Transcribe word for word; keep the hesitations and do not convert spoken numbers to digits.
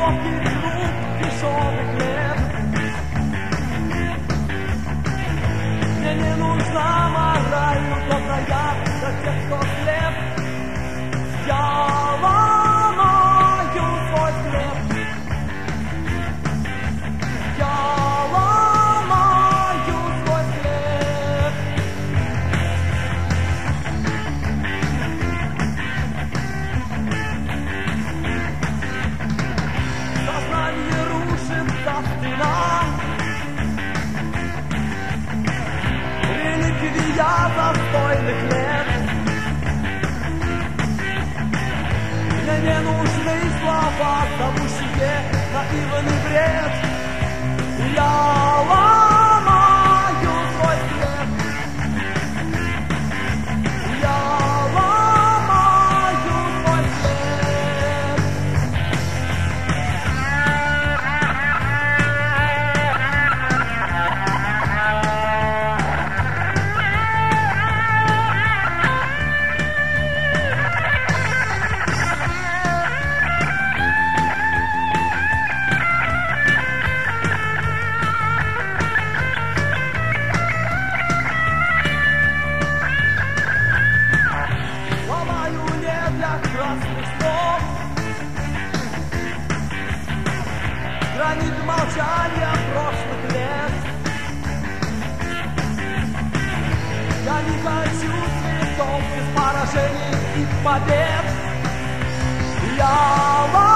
легкий труд, дешевый хлеб. Мне не нужна мораль, угодная для тех, кто слеп. Я ломаю свой хлеб. Я ломаю свой хлеб. Сознание рушится стена. Реликвия застойных лет. Мне не нужны слова, зовущие наивный бред. Я ломаю свой хлеб. Я ломаю свой хлеб. Ломаю не для красных слов. Гранит молчания прошлых лет. Я не хочу цветов без поражений и побед. Я